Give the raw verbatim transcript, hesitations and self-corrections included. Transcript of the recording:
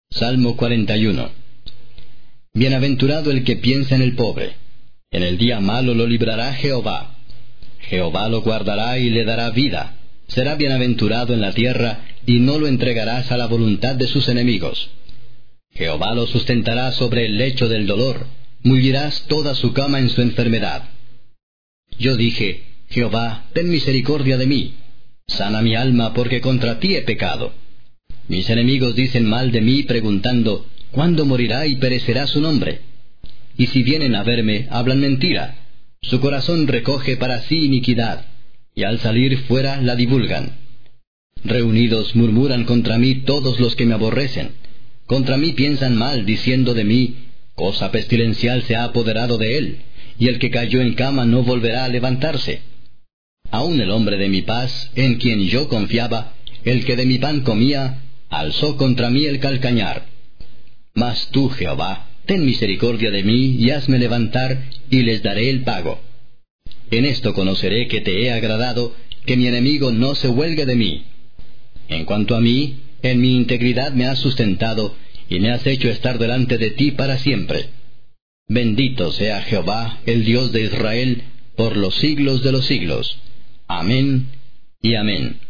Salmo cuarenta y uno. Bienaventurado el que piensa en el pobre. En el día malo lo librará Jehová. Jehová lo guardará y le dará vida. Será bienaventurado en la tierra, y no lo entregarás a la voluntad de sus enemigos. Jehová lo sustentará sobre el lecho del dolor. Mullirás toda su cama en su enfermedad. Yo dije, Jehová, ten misericordia de mí. Sana mi alma, porque contra ti he pecado. Mis enemigos dicen mal de mí, preguntando, ¿cuándo morirá y perecerá su nombre? Y si vienen a verme, hablan mentira. Su corazón recoge para sí iniquidad, y al salir fuera la divulgan. Reunidos murmuran contra mí todos los que me aborrecen. Contra mí piensan mal, diciendo de mí, cosa pestilencial se ha apoderado de él, y el que cayó en cama no volverá a levantarse. Aun el hombre de mi paz, en quien yo confiaba, el que de mi pan comía, alzó contra mí el calcañar. Mas tú, Jehová, ten misericordia de mí, y hazme levantar, y les daré el pago. En esto conoceré que te he agradado, que mi enemigo no se huelgue de mí. En cuanto a mí, en mi integridad me has sustentado, y me has hecho estar delante de ti para siempre. Bendito sea Jehová, el Dios de Israel, por los siglos de los siglos. Amén y amén.